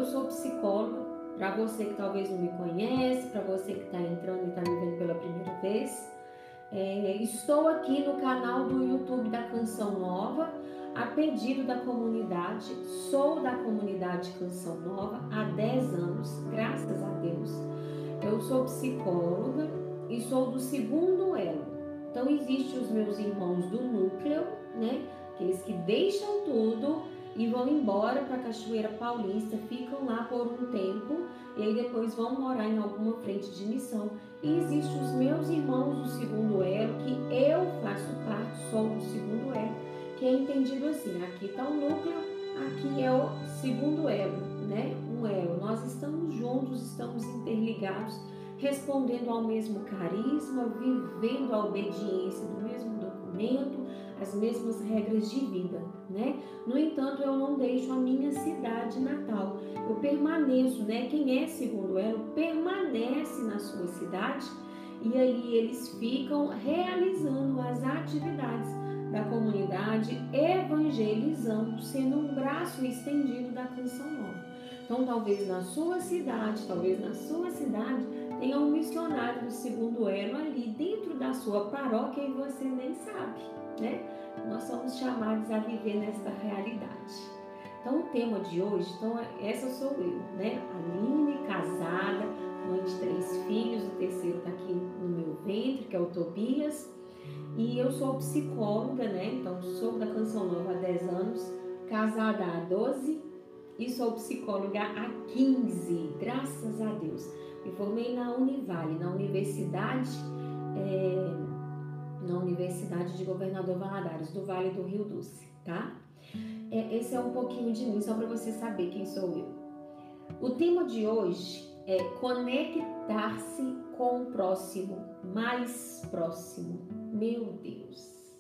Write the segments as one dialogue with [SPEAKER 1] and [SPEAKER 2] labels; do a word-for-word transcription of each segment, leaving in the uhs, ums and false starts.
[SPEAKER 1] eu sou psicóloga, para você que talvez não me conhece, para você que está entrando e está me vendo pela primeira vez. É, estou aqui no canal do YouTube da Canção Nova, a pedido da comunidade. Sou da comunidade Canção Nova há dez anos, graças a Deus. Eu sou psicóloga e sou do segundo elo. Então, existem os meus irmãos do núcleo, né? Aqueles que deixam tudo e vão embora para a Cachoeira Paulista, ficam lá por um tempo e aí depois vão morar em alguma frente de missão. E existem os meus irmãos do segundo elo, que eu faço parte, sou do segundo elo, que é entendido assim: aqui está o núcleo, aqui é o segundo elo, né? Um elo. Nós estamos juntos, estamos interligados, respondendo ao mesmo carisma, vivendo a obediência do mesmo documento, as mesmas regras de vida, né? No entanto, eu não deixo a minha cidade natal. Eu permaneço, né? Quem é segundo elo permanece na sua cidade e aí eles ficam realizando as atividades da comunidade, evangelizando, sendo um braço estendido da Canção Nova. Então, talvez na sua cidade, talvez na sua cidade tenha um missionário do segundo elo ali dentro da sua paróquia e você nem sabe, né? Nós somos chamados a viver nesta realidade. Então, o tema de hoje, então, essa sou eu, né? Aline, casada, mãe de três filhos, o terceiro está aqui no meu ventre, que é o Tobias, e eu sou psicóloga, né? Então, sou da Canção Nova há dez anos, casada há doze e sou psicóloga há quinze, graças a Deus. Me formei na Univale, na Universidade, é, na Universidade de Governador Valadares, do Vale do Rio Doce, tá? É, esse é um pouquinho de mim, só para você saber quem sou eu. O tema de hoje é conectar-se com o próximo, mais próximo. Meu Deus!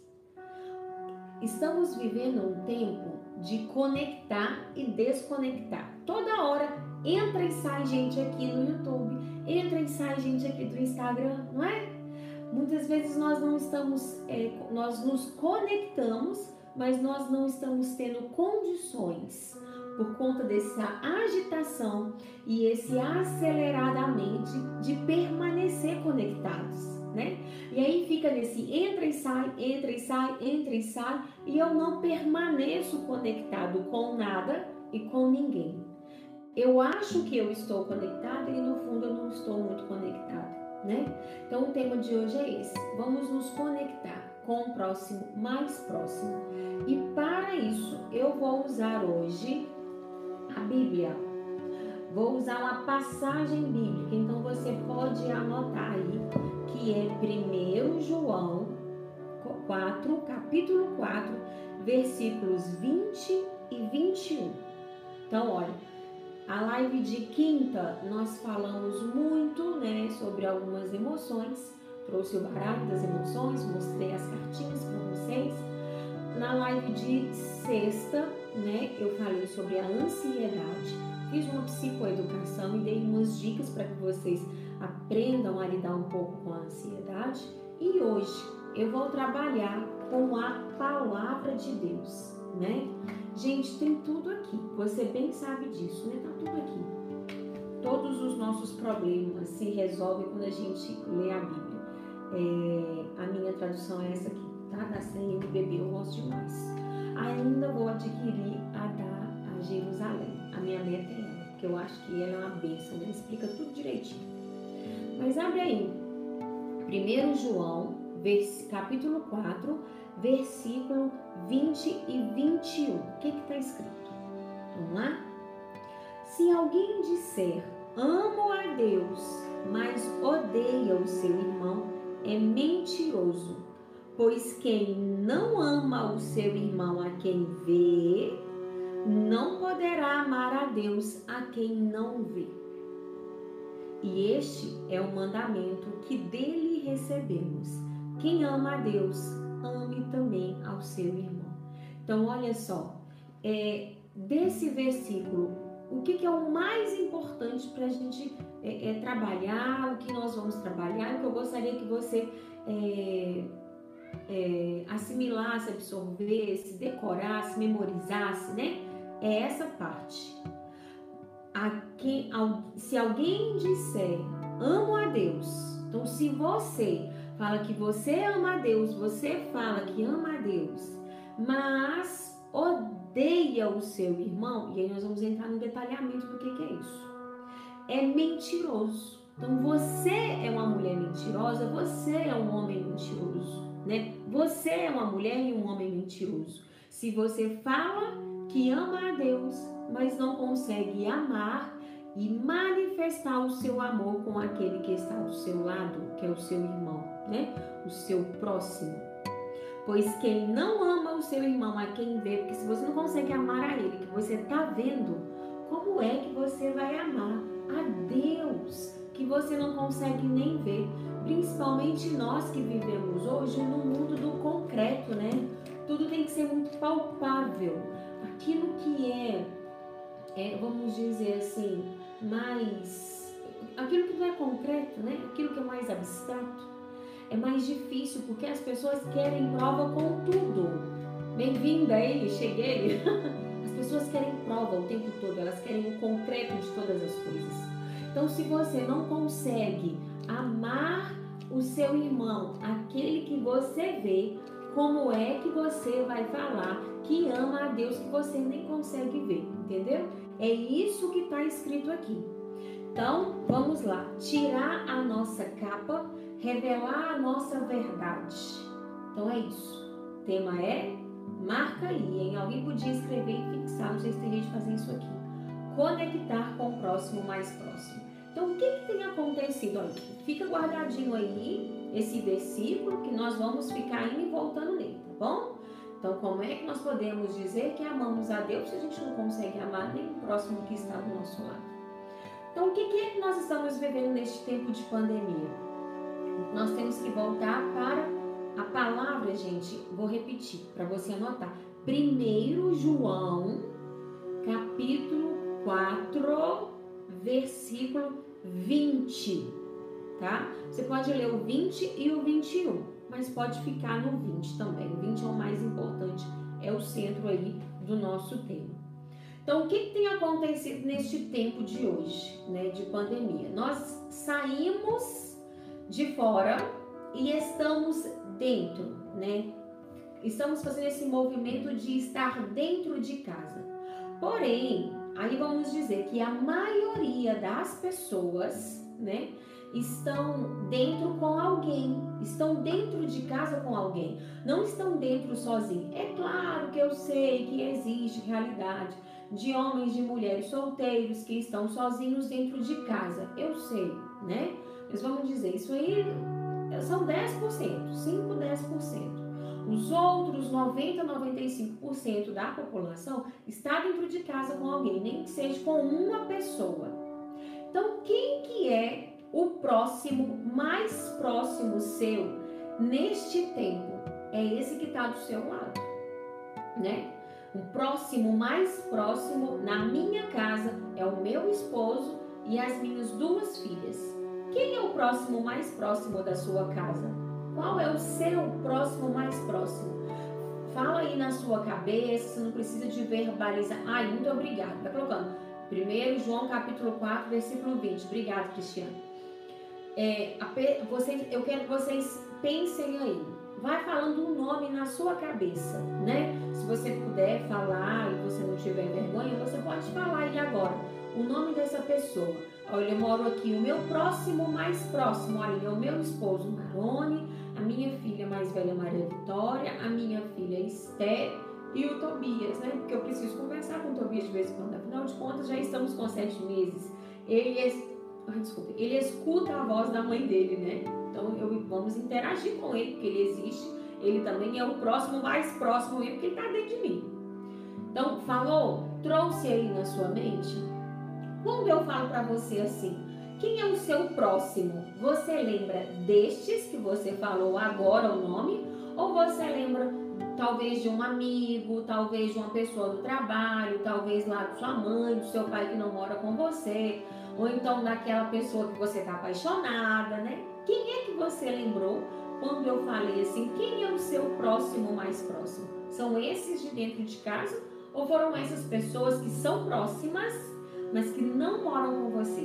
[SPEAKER 1] Estamos vivendo um tempo de conectar e desconectar. Toda hora entra e sai gente aqui no YouTube, entra e sai gente aqui do Instagram, não é? Muitas vezes nós não estamos, é, nós nos conectamos, mas nós não estamos tendo condições por conta dessa agitação e esse aceleradamente de permanecer conectados, né? E aí fica nesse entra e sai, entra e sai, entra e sai, e eu não permaneço conectado com nada e com ninguém. Eu acho que eu estou conectada e no fundo eu não estou muito conectada, né? Então o tema de hoje é esse: vamos nos conectar com o próximo, mais próximo. E para isso eu vou usar hoje a Bíblia. Vou usar uma passagem bíblica, então você pode anotar aí, que é primeiro João quatro, capítulo quatro, versículos vinte e vinte e um. Então, olha, a live de quinta nós falamos muito, né, sobre algumas emoções, trouxe o baralho das emoções, mostrei as cartinhas para vocês. Na live de sexta, né, eu falei sobre a ansiedade, fiz uma psicoeducação e dei umas dicas para que vocês aprendam a lidar um pouco com a ansiedade. E hoje eu vou trabalhar com a palavra de Deus, né? Gente, tem tudo aqui, você bem sabe disso, né? Tá tudo aqui. Todos os nossos problemas se resolvem quando a gente lê a Bíblia. É, a minha tradução é essa aqui, tá? Da C N B B, eu gosto demais. Ainda vou adquirir a da a Jerusalém. A minha meta é ela, porque eu acho que ela é uma bênção, né? Explica tudo direitinho. Mas abre aí, primeiro João, capítulo quatro, versículo vinte e vinte e um. O que está escrito? Vamos lá? Se alguém disser, amo a Deus, mas odeia o seu irmão, é mentiroso. Pois quem não ama o seu irmão a quem vê, não poderá amar a Deus a quem não vê. E este é o mandamento que dele recebemos: quem ama a Deus, ame também ao seu irmão. Então, olha só, é, desse versículo, o que, que é o mais importante para a gente é, é, trabalhar, o que nós vamos trabalhar, o que eu gostaria que você é, é, assimilasse, absorvesse, decorasse, memorizasse, né? É essa parte. A a quem, se alguém disser amo a Deus, então se você fala que você ama a Deus, você fala que ama a Deus, mas odeia o seu irmão, e aí nós vamos entrar no detalhamento do que, que é isso. É mentiroso. Então você é uma mulher mentirosa, você é um homem mentiroso, né? Você é uma mulher e um homem mentiroso. Se você fala que ama a Deus, mas não consegue amar e manifestar o seu amor com aquele que está do seu lado, que é o seu irmão, né? O seu próximo. Pois quem não ama o seu irmão, a quem vê, porque se você não consegue amar a ele, que você está vendo, como é que você vai amar a Deus, que você não consegue nem ver? Principalmente nós que vivemos hoje no mundo do concreto, né? Tudo tem que ser muito palpável. Aquilo que é, é vamos dizer assim, mais... aquilo que não é concreto, né? Aquilo que é mais abstrato, é mais difícil, porque as pessoas querem prova com tudo. Bem-vinda aí, cheguei. As pessoas querem prova o tempo todo, elas querem o concreto de todas as coisas. Então, se você não consegue amar o seu irmão, aquele que você vê, como é que você vai falar que ama a Deus que você nem consegue ver, entendeu? É isso que está escrito aqui. Então, vamos lá. Tirar a nossa capa, revelar a nossa verdade. Então, é isso. O tema é, marca aí, hein? Alguém podia escrever e fixar, não sei se tem gente fazendo isso aqui. Conectar com o próximo mais próximo. Então, o que, que tem acontecido? Olha, fica guardadinho aí esse versículo que nós vamos ficar indo e voltando nele, tá bom? Então, como é que nós podemos dizer que amamos a Deus se a gente não consegue amar nem o próximo que está do nosso lado? Então, o que, que é que nós estamos vivendo neste tempo de pandemia? Nós temos que voltar para a palavra, gente, vou repetir para você anotar. primeiro João, capítulo quatro, versículo vinte, tá? Você pode ler o vinte e o vinte e um, mas pode ficar no vinte também. O vinte é o mais importante, é o centro aí do nosso tema. Então, o que, que tem acontecido neste tempo de hoje, né, de pandemia? Nós saímos de fora e estamos dentro, né? Estamos fazendo esse movimento de estar dentro de casa. Porém, aí vamos dizer que a maioria das pessoas, né, estão dentro com alguém, estão dentro de casa com alguém, não estão dentro sozinhos. É claro que eu sei que existe realidade de homens e mulheres solteiros que estão sozinhos dentro de casa, eu sei, né? Mas vamos dizer, isso aí são dez por cento, cinco, dez por cento. Os outros noventa, noventa e cinco por cento da população está dentro de casa com alguém, nem que seja com uma pessoa. Então, quem que é o próximo, mais próximo seu neste tempo? É esse que está do seu lado, né? O próximo mais próximo na minha casa é o meu esposo e as minhas duas filhas. Quem é o próximo mais próximo da sua casa? Qual é o seu próximo mais próximo? Fala aí na sua cabeça, você não precisa de verbalizar. Ai, muito obrigada. Tá colocando. primeiro João capítulo quatro, versículo vinte. Obrigada, Cristiano. É, a, vocês, eu quero que vocês pensem aí. Vai falando um nome na sua cabeça, né? Se você puder falar e você não tiver vergonha, você pode falar aí agora o nome dessa pessoa. Olha, eu moro aqui, o meu próximo, mais próximo, olha, é o meu esposo Marone, a minha filha mais velha Maria Vitória, a minha filha Esther e o Tobias, né? Porque eu preciso conversar com o Tobias de vez em quando, afinal de contas já estamos com sete meses. Ele, ai, desculpa, ele escuta a voz da mãe dele, né? Então, eu, vamos interagir com ele, porque ele existe. Ele também é o próximo, mais próximo mesmo, porque ele está dentro de mim. Então, falou? Trouxe aí na sua mente? Quando eu falo para você assim, quem é o seu próximo? Você lembra destes que você falou agora o nome? Ou você lembra talvez de um amigo, talvez de uma pessoa do trabalho, talvez lá de sua mãe, do seu pai que não mora com você, ou então daquela pessoa que você está apaixonada, né? Quem é que você lembrou quando eu falei assim, quem é o seu próximo mais próximo? São esses de dentro de casa? Ou foram essas pessoas que são próximas, mas que não moram com você.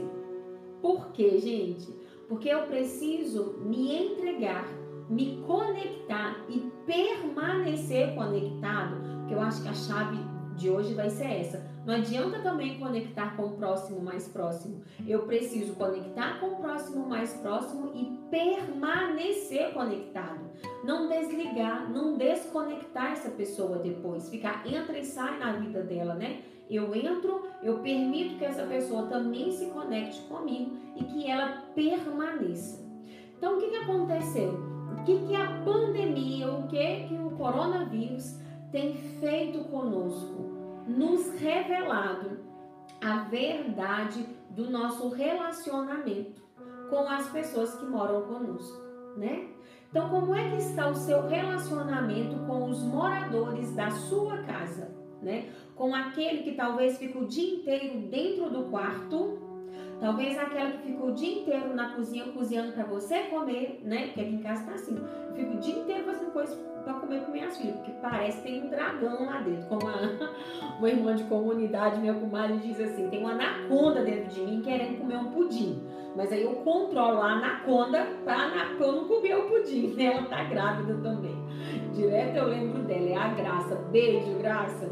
[SPEAKER 1] Por quê, gente? Porque eu preciso me entregar, me conectar e permanecer conectado, porque eu acho que a chave de hoje vai ser essa. Não adianta também conectar com o próximo mais próximo. Eu preciso conectar com o próximo mais próximo e permanecer conectado. Não desligar, não desconectar essa pessoa depois. Ficar entra e sai na vida dela, né? Eu entro, eu permito que essa pessoa também se conecte comigo e que ela permaneça. Então, o que, que aconteceu? O que, que a pandemia, o que, que o coronavírus tem feito conosco? Nos revelado a verdade do nosso relacionamento com as pessoas que moram conosco, né? Então, como é que está o seu relacionamento com os moradores da sua casa, né? Com aquele que talvez fica o dia inteiro dentro do quarto, talvez aquela que fica o dia inteiro na cozinha cozinhando para você comer, né? Porque aqui em casa tá assim, eu fico o dia inteiro fazendo coisa para comer com minhas filhas, porque parece que tem um dragão lá dentro. Como a, uma irmã de comunidade, minha comadre, diz assim, tem uma anaconda dentro de mim querendo comer um pudim. Mas aí eu controlo a anaconda para eu não comer o pudim, né? Ela tá grávida também. Direto eu lembro dela, é a Graça. Beijo, Graça.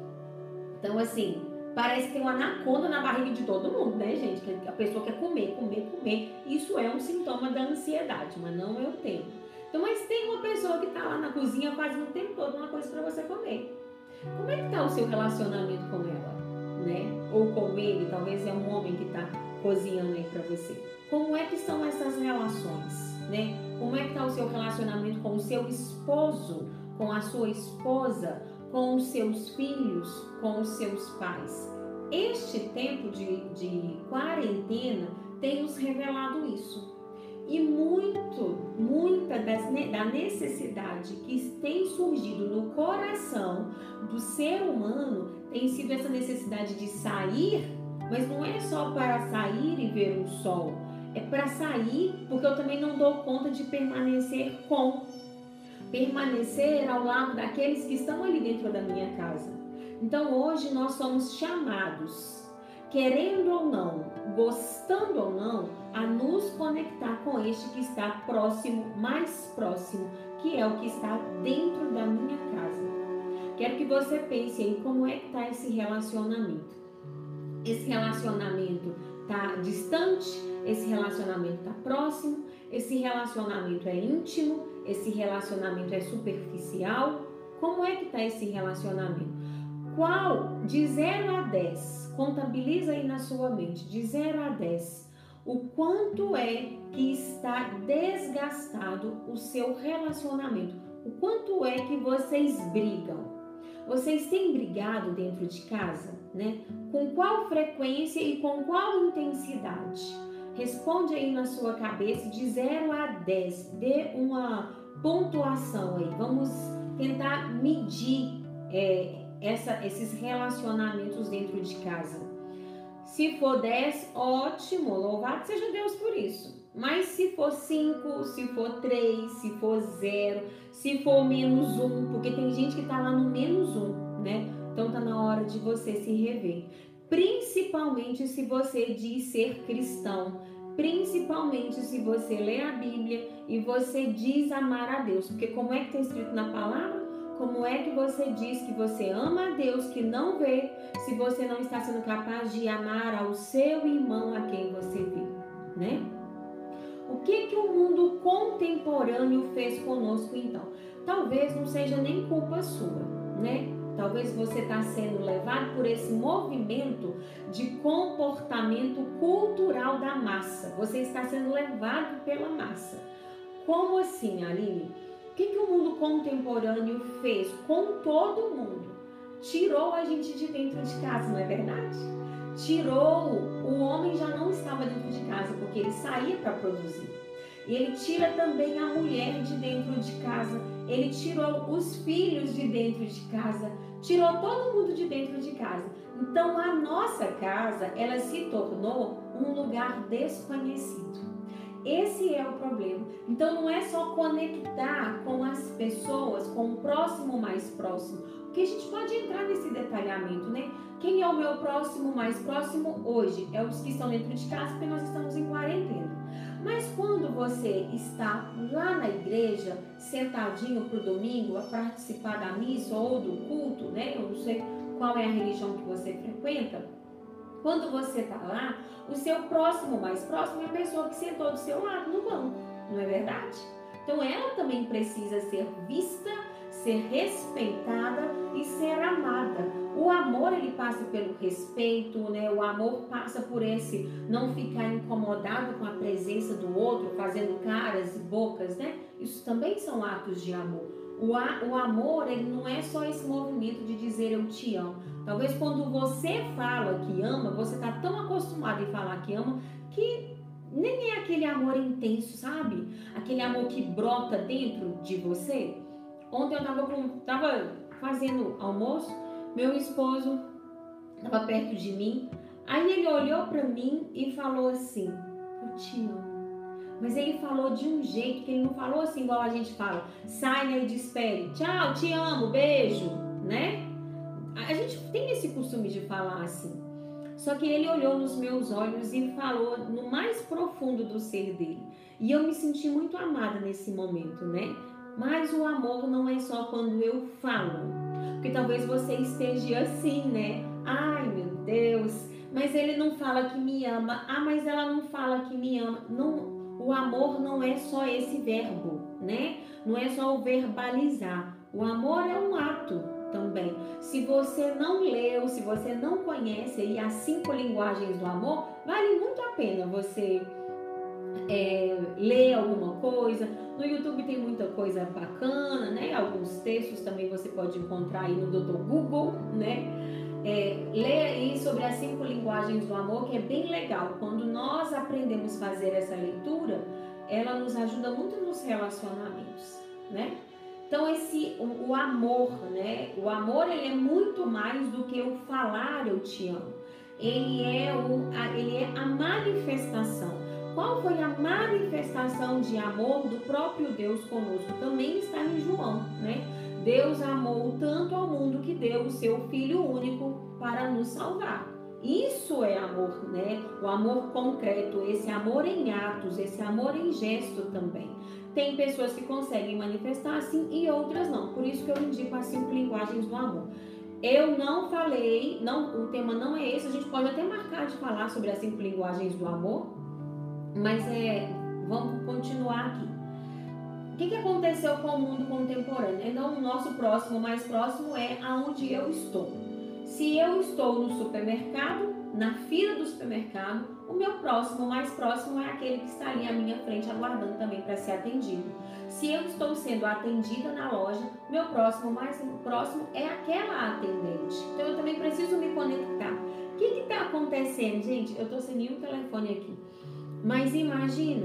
[SPEAKER 1] Então, assim, parece que tem uma anaconda na barriga de todo mundo, né, gente? Que a pessoa quer comer, comer, comer. Isso é um sintoma da ansiedade, mas não é o tema. Então, mas tem uma pessoa que tá lá na cozinha fazendo o tempo todo uma coisa para você comer. Como é que tá o seu relacionamento com ela, né? Ou com ele, talvez é um homem que tá cozinhando aí para você. Como é que são essas relações, né? Como é que tá o seu relacionamento com o seu esposo, com a sua esposa, com os seus filhos, com os seus pais? Este tempo de, de quarentena tem nos revelado isso. E muito, muita das, da necessidade que tem surgido no coração do ser humano tem sido essa necessidade de sair, mas não é só para sair e ver o sol, é para sair porque eu também não dou conta de permanecer com, permanecer ao lado daqueles que estão ali dentro da minha casa. Então hoje nós somos chamados, querendo ou não, gostando ou não, a nos conectar com este que está próximo, mais próximo, que é o que está dentro da minha casa. Quero que você pense aí como é que está esse relacionamento. Esse relacionamento está distante, esse relacionamento está próximo, esse relacionamento é íntimo, esse relacionamento é superficial. Como é que está esse relacionamento? Qual, de zero a dez, contabiliza aí na sua mente, de zero a dez, o quanto é que está desgastado o seu relacionamento, o quanto é que vocês brigam. Vocês têm brigado dentro de casa, né? Com qual frequência e com qual intensidade? Responde aí na sua cabeça de zero a dez, dê uma pontuação aí, vamos tentar medir é, Essa, esses relacionamentos dentro de casa. Se for dez, ótimo, louvado seja Deus por isso. Mas se for cinco, se for três, se for zero, se for menos um, porque tem gente que tá lá no menos um, né? Então tá na hora de você se rever. Principalmente se você diz ser cristão. Principalmente se você lê a Bíblia e você diz amar a Deus. Porque como é que está escrito na palavra? Como é que você diz que você ama a Deus que não vê, se você não está sendo capaz de amar ao seu irmão a quem você vê, né? O que que o mundo contemporâneo fez conosco então? Talvez não seja nem culpa sua, né? Talvez você está sendo levado por esse movimento de comportamento cultural da massa. Você está sendo levado pela massa. Como assim, Aline? O que, que o mundo contemporâneo fez com todo mundo? Tirou a gente de dentro de casa, não é verdade? Tirou, o homem já não estava dentro de casa porque ele saía para produzir. E ele tira também a mulher de dentro de casa, ele tirou os filhos de dentro de casa, tirou todo mundo de dentro de casa. Então a nossa casa, ela se tornou um lugar desconhecido. Esse é o problema. Então não é só conectar com as pessoas, com o próximo mais próximo, porque a gente pode entrar nesse detalhamento, né? Quem é o meu próximo mais próximo hoje? É os que estão dentro de casa, porque nós estamos em quarentena. Mas quando você está lá na igreja, sentadinho para o domingo, a participar da missa ou do culto, né? Eu não sei qual é a religião que você frequenta. Quando você está lá, o seu próximo mais próximo é a pessoa que sentou do seu lado no banco, não é verdade? Então ela também precisa ser vista, ser respeitada e ser amada. O amor, ele passa pelo respeito, né? O amor passa por esse não ficar incomodado com a presença do outro, fazendo caras e bocas, né? Isso também são atos de amor. O, a, o amor, ele não é só esse movimento de dizer eu te amo. Talvez quando você fala que ama, você está tão acostumado em falar que ama, que nem é aquele amor intenso, sabe? Aquele amor que brota dentro de você. Ontem eu tava, com, tava fazendo almoço, meu esposo tava perto de mim, aí ele olhou para mim e falou assim, eu te amo. Mas ele falou de um jeito que ele não falou assim igual a gente fala, sai, né, e despede, tchau, te amo, beijo, né? A gente tem esse costume de falar assim. Só que ele olhou nos meus olhos e falou no mais profundo do ser dele. E eu me senti muito amada nesse momento, né? Mas o amor não é só quando eu falo. Porque talvez você esteja assim, né? Ai, meu Deus, mas ele não fala que me ama. Ah, mas ela não fala que me ama. Não, o amor não é só esse verbo, né? Não é só o verbalizar. O amor é um ato também. Se você não leu, se você não conhece aí as cinco linguagens do amor, vale muito a pena você é, ler alguma coisa. No YouTube tem muita coisa bacana, né? Alguns textos também você pode encontrar aí no doutor Google, né? É, ler aí sobre as cinco linguagens do amor, que é bem legal. Quando nós aprendemos a fazer essa leitura, ela nos ajuda muito nos relacionamentos, né? Então esse, o, o amor, né? O amor, ele é muito mais do que o falar eu te amo. Ele é, o, a, ele é a manifestação. Qual foi a manifestação de amor do próprio Deus conosco? Também está em João, né? Deus amou tanto ao mundo que deu o seu Filho único para nos salvar. Isso é amor, né? O amor concreto, esse amor em atos, esse amor em gesto também. Tem pessoas que conseguem manifestar assim e outras não. Por isso que eu indico as cinco linguagens do amor. Eu não falei, não, o tema não é esse, a gente pode até marcar de falar sobre as cinco linguagens do amor, mas é, vamos continuar aqui. O que, que aconteceu com o mundo contemporâneo? Então, o nosso próximo, o mais próximo é aonde eu estou. Se eu estou no supermercado, na fila do supermercado, o meu próximo, o mais próximo é aquele que está ali à minha frente aguardando também para ser atendido. Se eu estou sendo atendida na loja, meu próximo, o mais próximo é aquela atendente. Então eu também preciso me conectar. O que está acontecendo, gente? Eu estou sem nenhum telefone aqui. Mas imagina,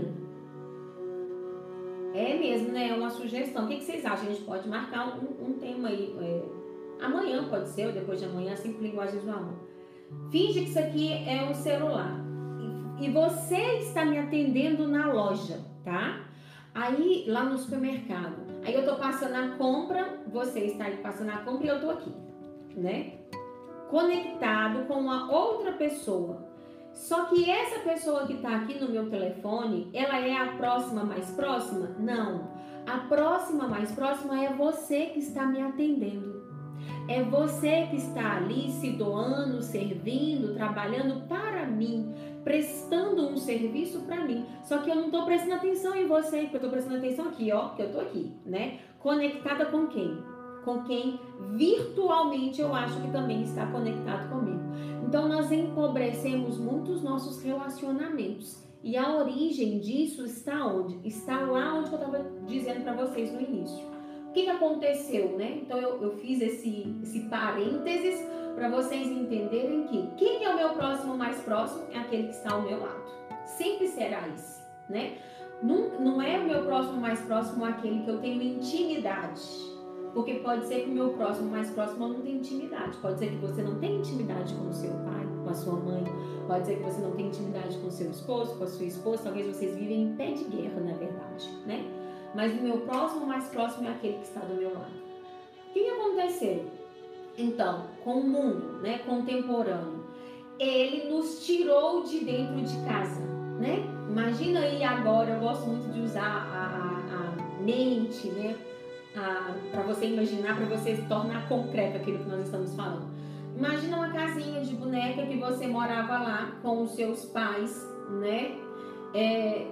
[SPEAKER 1] é mesmo, né? É uma sugestão. O que, que vocês acham? A gente pode marcar um, um tema aí. É, amanhã pode ser, ou depois de amanhã, cinco linguagens do amor. Finge que isso aqui é um celular. E, e você está me atendendo na loja, tá? Aí, lá no supermercado. Aí eu tô passando a compra, você está aí passando a compra e eu tô aqui, né? Conectado com uma outra pessoa. Só que essa pessoa que está aqui no meu telefone, ela é a próxima mais próxima? Não. A próxima mais próxima é você que está me atendendo. É você que está ali se doando, servindo, trabalhando para mim, prestando um serviço para mim. Só que eu não estou prestando atenção em você, porque eu estou prestando atenção aqui, ó, que eu estou aqui, né? Conectada com quem? Com quem virtualmente eu acho que também está conectado comigo. Então nós empobrecemos muito os nossos relacionamentos. E a origem disso está onde? Está lá onde eu estava dizendo para vocês no início. O que, que aconteceu, né? Então eu, eu fiz esse, esse parênteses para vocês entenderem que quem é o meu próximo mais próximo é aquele que está ao meu lado. Sempre será esse, né? Não, não é o meu próximo mais próximo aquele que eu tenho intimidade. Porque pode ser que o meu próximo, mais próximo, não tenha intimidade. Pode ser que você não tenha intimidade com o seu pai, com a sua mãe. Pode ser que você não tenha intimidade com o seu esposo, com a sua esposa. Talvez vocês vivem em pé de guerra, na verdade, né? Mas o meu próximo, mais próximo é aquele que está do meu lado. O que aconteceu? Então, com o mundo, né, contemporâneo, ele nos tirou de dentro de casa, né? Imagina aí agora, eu gosto muito de usar a, a, a mente, né? Para você imaginar, para você se tornar concreto aquilo que nós estamos falando. Imagina uma casinha de boneca que você morava lá com os seus pais, né? É...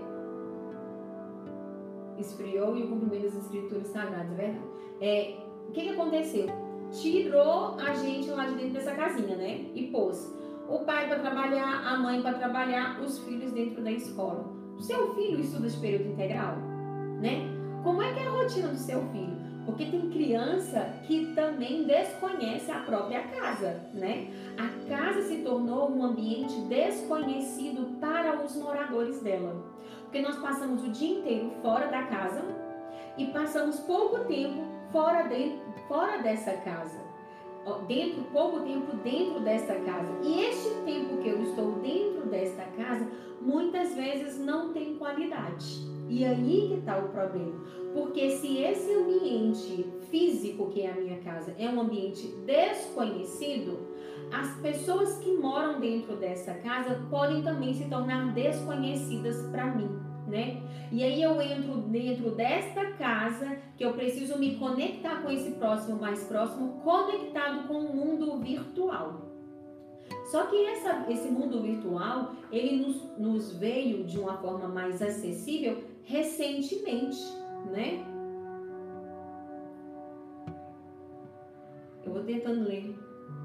[SPEAKER 1] Esfriou e o cumprimento das escrituras sagradas, é verdade. É... O que, que aconteceu? Tirou a gente lá de dentro dessa casinha, né? E pôs o pai para trabalhar, a mãe para trabalhar, os filhos dentro da escola. O seu filho estuda de período integral, né? Como é que é a rotina do seu filho? Porque tem criança que também desconhece a própria casa, né? A casa se tornou um ambiente desconhecido para os moradores dela. Porque nós passamos o dia inteiro fora da casa e passamos pouco tempo fora, de, fora dessa casa. Dentro, pouco tempo dentro desta casa. E este tempo que eu estou dentro desta casa, muitas vezes não tem qualidade. E aí que está o problema. Porque se esse ambiente físico, que é a minha casa, é um ambiente desconhecido, as pessoas que moram dentro dessa casa podem também se tornar desconhecidas para mim, né? E aí eu entro dentro desta casa, que eu preciso me conectar com esse próximo, mais próximo, conectado com o mundo virtual. Só que essa, esse mundo virtual, ele nos, nos veio de uma forma mais acessível recentemente, né? Eu vou tentando ler.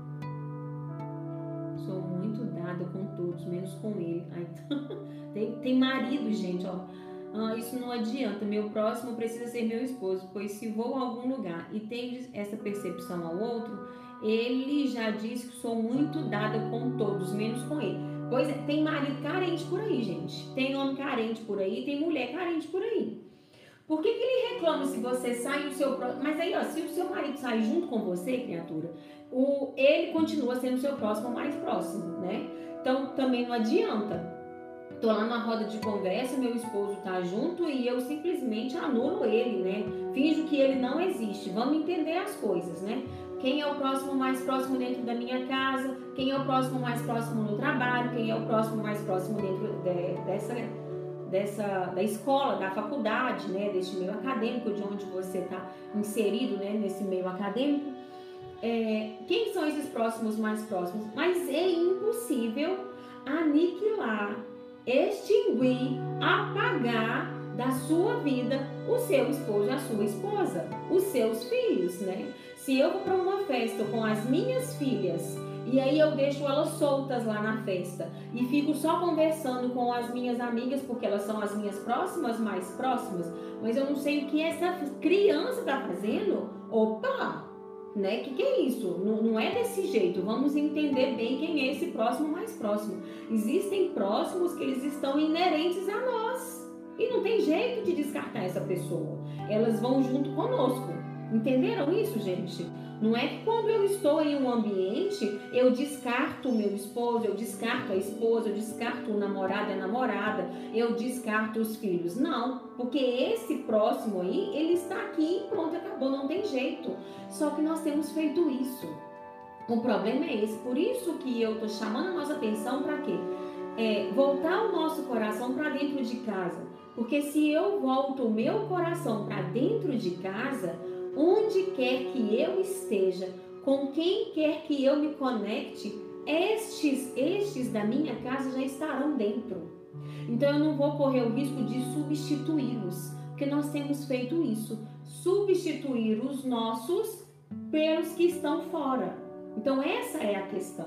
[SPEAKER 1] Sou muito dada com todos, menos com ele. Ai, tem, tem marido, gente, ó. Ah, isso não adianta. Meu próximo precisa ser meu esposo, pois se vou a algum lugar e tenho essa percepção ao outro, ele já diz que sou muito dada com todos, menos com ele. Pois é, tem marido carente por aí, gente. Tem homem carente por aí, tem mulher carente por aí. Por que que ele reclama se você sai o seu próximo? Mas aí, ó, se o seu marido sai junto com você, criatura, o, ele continua sendo o seu próximo mais próximo, né? Então, também não adianta. Tô lá na roda de conversa, meu esposo tá junto e eu simplesmente anulo ele, né? Finjo que ele não existe. Vamos entender as coisas, né? Quem é o próximo mais próximo dentro da minha casa? Quem é o próximo mais próximo no trabalho? Quem é o próximo mais próximo dentro de, dessa, dessa, da escola, da faculdade, né? Deste meio acadêmico, de onde você está inserido, né? Nesse meio acadêmico. É, quem são esses próximos mais próximos? Mas é impossível aniquilar, extinguir, apagar da sua vida o seu esposo e a sua esposa, os seus filhos, né? Se eu vou para uma festa com as minhas filhas e aí eu deixo elas soltas lá na festa e fico só conversando com as minhas amigas porque elas são as minhas próximas, mais próximas, mas eu não sei o que essa criança está fazendo, opa! Né? Que que é isso? Não, não é desse jeito. Vamos entender bem quem é esse próximo mais próximo. Existem próximos que eles estão inerentes a nós e não tem jeito de descartar essa pessoa. Elas vão junto conosco. Entenderam isso, gente? Não é que quando eu estou em um ambiente, eu descarto o meu esposo, eu descarto a esposa, eu descarto o namorado e a namorada, eu descarto os filhos. Não, porque esse próximo aí, ele está aqui e pronto, acabou, não tem jeito. Só que nós temos feito isso. O problema é esse, por isso que eu estou chamando a nossa atenção para quê? É, voltar o nosso coração para dentro de casa. Porque se eu volto o meu coração para dentro de casa, onde quer que eu esteja, com quem quer que eu me conecte, estes, estes da minha casa já estarão dentro. Então eu não vou correr o risco de substituí-los, porque nós temos feito isso, substituir os nossos pelos que estão fora. Então essa é a questão,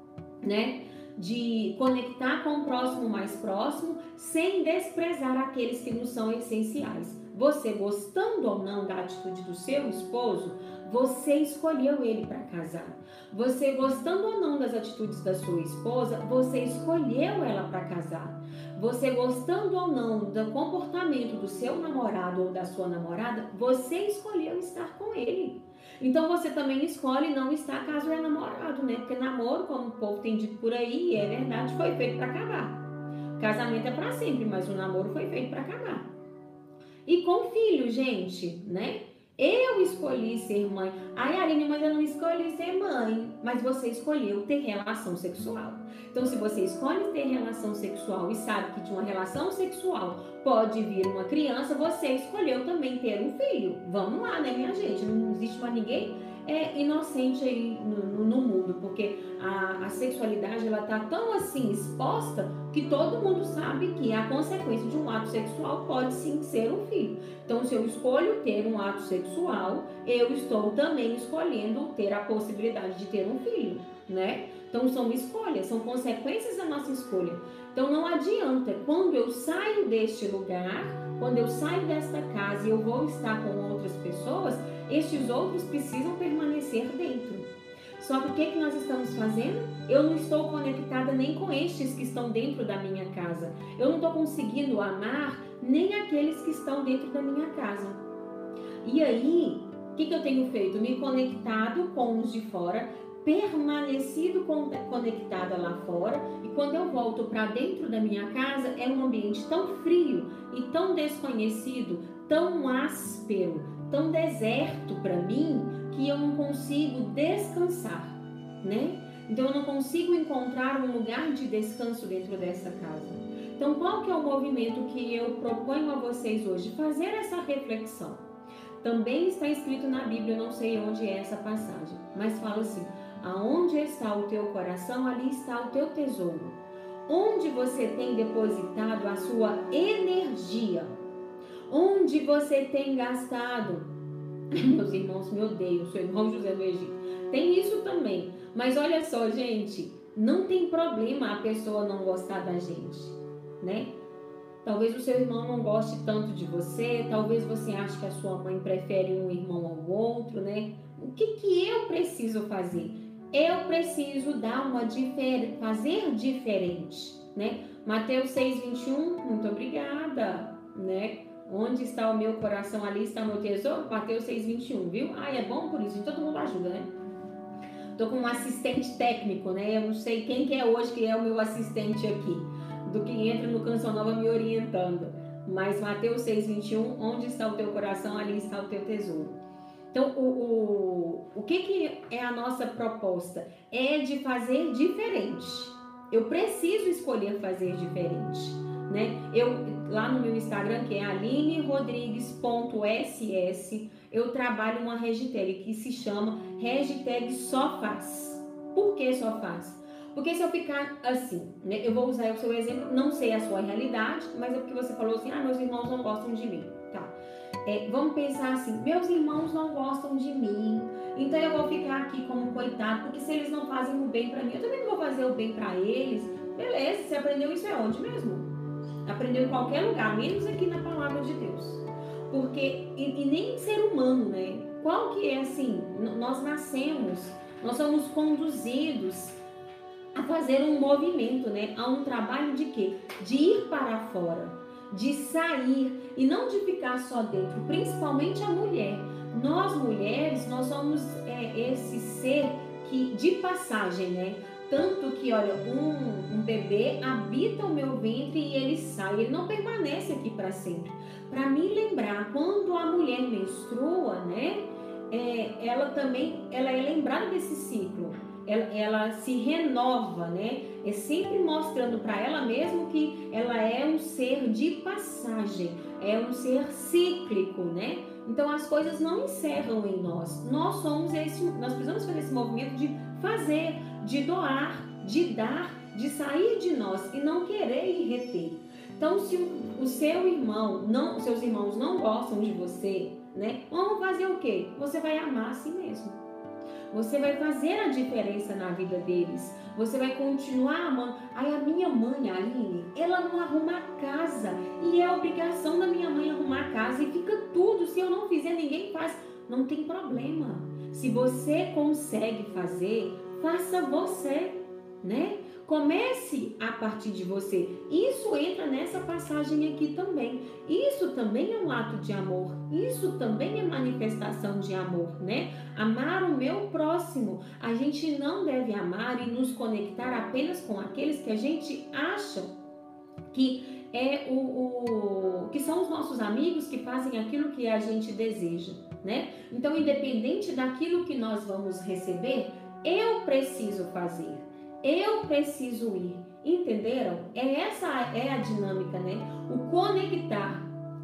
[SPEAKER 1] né? De conectar com o próximo mais próximo, sem desprezar aqueles que nos são essenciais. você gostando ou não da atitude do seu esposo, você escolheu ele para casar. Você gostando ou não das atitudes da sua esposa, você escolheu ela para casar. Você gostando ou não do comportamento do seu namorado ou da sua namorada, você escolheu estar com ele. Então você também escolhe não estar caso é namorado, né? Porque namoro, como o povo tem dito por aí, é verdade, foi feito para acabar. Casamento é para sempre, mas o namoro foi feito para acabar. E com filho, gente, né? Eu escolhi ser mãe. Ai, Aline, mas eu não escolhi ser mãe. Mas você escolheu ter relação sexual. Então, se você escolhe ter relação sexual e sabe que de uma relação sexual pode vir uma criança, você escolheu também ter um filho. Vamos lá, né, minha gente? Não existe mais ninguém é, inocente aí no, no mundo, porque a, a sexualidade, ela tá tão assim exposta que todo mundo sabe que a consequência de um ato sexual pode sim ser um filho. Então, se eu escolho ter um ato sexual, eu estou também escolhendo ter a possibilidade de ter um filho, né? Então, são escolhas, são consequências da nossa escolha. Então, não adianta, quando eu saio deste lugar, quando eu saio desta casa e eu vou estar com outras pessoas, estes outros precisam permanecer dentro. Só que o que, que nós estamos fazendo? Eu não estou conectada nem com estes que estão dentro da minha casa. Eu não estou conseguindo amar nem aqueles que estão dentro da minha casa. E aí, o que, que eu tenho feito? Me conectado com os de fora, permanecido conectada lá fora, e quando eu volto para dentro da minha casa, é um ambiente tão frio e tão desconhecido, tão áspero, tão deserto para mim, que eu não consigo descansar, né? Então eu não consigo encontrar um lugar de descanso dentro dessa casa. Então qual que é o movimento que eu proponho a vocês hoje? Fazer essa reflexão. Também está escrito na Bíblia, eu não sei onde é essa passagem, mas fala assim: aonde está o teu coração, ali está o teu tesouro. Onde você tem depositado a sua energia, onde você tem gastado. Meus irmãos me odeiam, sou irmão José do Egito. Tem isso também. Mas olha só, gente, não tem problema a pessoa não gostar da gente, né? Talvez o seu irmão não goste tanto de você, talvez você ache que a sua mãe prefere um irmão ao outro, né? O que que eu preciso fazer? Eu preciso dar uma difer... fazer diferente, né? Mateus seis, vinte e um, muito obrigada, né? Onde está o meu coração, ali está o meu tesouro. Mateus seis, vinte e um, viu? Ah, é bom por isso, todo mundo ajuda, né? Tô com um assistente técnico, né? Eu não sei quem que é hoje que é o meu assistente aqui, do que entra no Canção Nova me orientando. Mas Mateus seis, vinte e um, onde está o teu coração, ali está o teu tesouro. Então, o, o, o que que é a nossa proposta? É de fazer diferente. Eu preciso escolher fazer diferente, né? Eu, lá no meu Instagram, que é aline rodrigues ponto s s, eu trabalho uma hashtag que se chama hashtag só faz. Por que só faz? Porque se eu ficar assim, né? Eu vou usar o seu exemplo, não sei a sua realidade, mas é porque você falou assim: ah, meus irmãos não gostam de mim. Tá. É, vamos pensar assim: meus irmãos não gostam de mim, então eu vou ficar aqui como coitado, porque se eles não fazem o bem pra mim, eu também não vou fazer o bem pra eles. Beleza, você aprendeu isso é onde mesmo? Aprendeu em qualquer lugar, menos aqui na palavra de Deus. Porque, e, e nem ser humano, né? Qual que é assim, nós nascemos, nós somos conduzidos a fazer um movimento, né? A um trabalho de quê? De ir para fora, de sair e não de ficar só dentro, principalmente a mulher. Nós mulheres, nós somos é, esse ser que, de passagem, né? Tanto que, olha, um, um bebê habita o meu ventre e ele sai, ele não permanece aqui para sempre. Para me lembrar, quando a mulher menstrua, né? É, ela também, ela é lembrada desse ciclo. Ela, ela se renova, né? É sempre mostrando para ela mesma que ela é um ser de passagem, é um ser cíclico, né? Então as coisas não encerram em nós. Nós somos esse, nós precisamos fazer esse movimento de fazer, de doar, de dar, de sair de nós e não querer e reter. Então, se o, o seu irmão, não, seus irmãos não gostam de você, né? Vamos fazer o quê? Você vai amar a si mesmo. Você vai fazer a diferença na vida deles. Você vai continuar amando. Aí a minha mãe, a Aline, ela não arruma a casa. E é obrigação da minha mãe arrumar a casa. E fica tudo. Se eu não fizer, ninguém faz. Não tem problema. Se você consegue fazer, faça você, né? Comece a partir de você. Isso entra nessa passagem aqui também. Isso também é um ato de amor. Isso também é manifestação de amor, né? Amar o meu próximo. A gente não deve amar e nos conectar apenas com aqueles que a gente acha que é o, o que são os nossos amigos, que fazem aquilo que a gente deseja, né? Então, independente daquilo que nós vamos receber, eu preciso fazer. Eu preciso ir, entenderam? É essa é a dinâmica, né? O conectar.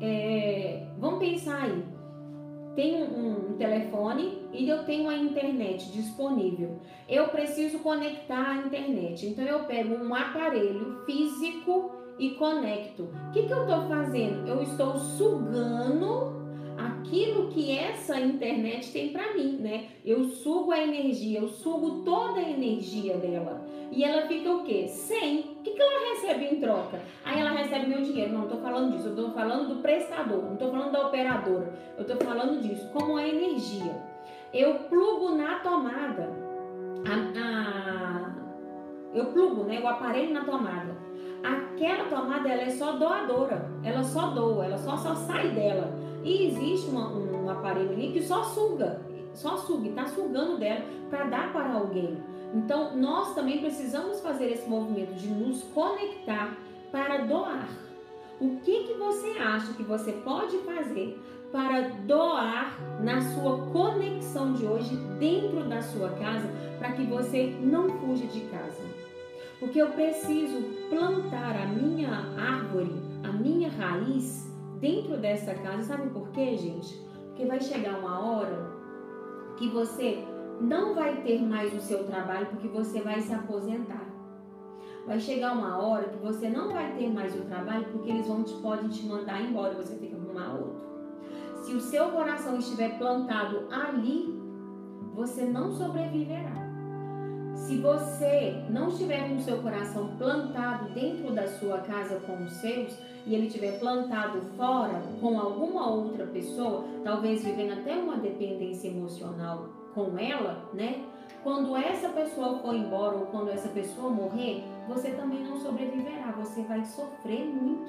[SPEAKER 1] É, vamos pensar aí. Tem um, um telefone e eu tenho a internet disponível. Eu preciso conectar a internet. Então eu pego um aparelho físico e conecto. O que, que eu estou fazendo? Eu estou sugando aquilo que essa internet tem para mim, né? Eu sugo a energia, eu sugo toda a energia dela. E ela fica o quê? Sem. O que, que ela recebe em troca? Aí ela recebe meu dinheiro. Não, estou falando disso. Eu estou falando do prestador. Não estou falando da operadora. Eu estou falando disso. Como a energia. Eu plugo na tomada. A, a, eu plugo, né, o aparelho na tomada. Aquela tomada, ela é só doadora. Ela só doa. Ela só, só sai dela. E existe uma, um aparelho ali que só suga, só suga, está sugando dela para dar para alguém. Então, nós também precisamos fazer esse movimento de nos conectar para doar. O que, que você acha que você pode fazer para doar na sua conexão de hoje dentro da sua casa, para que você não fuja de casa? Porque eu preciso plantar a minha árvore, a minha raiz dentro dessa casa. Sabe por quê, gente? Porque vai chegar uma hora que você não vai ter mais o seu trabalho, porque você vai se aposentar. Vai chegar uma hora que você não vai ter mais o trabalho, porque eles vão te, podem te mandar embora e você tem que arrumar outro. Se o seu coração estiver plantado ali, você não sobreviverá. Se você não estiver com o seu coração plantado dentro da sua casa com os seus, e ele estiver plantado fora com alguma outra pessoa, talvez vivendo até uma dependência emocional com ela, né? Quando essa pessoa for embora ou quando essa pessoa morrer, você também não sobreviverá, você vai sofrer muito.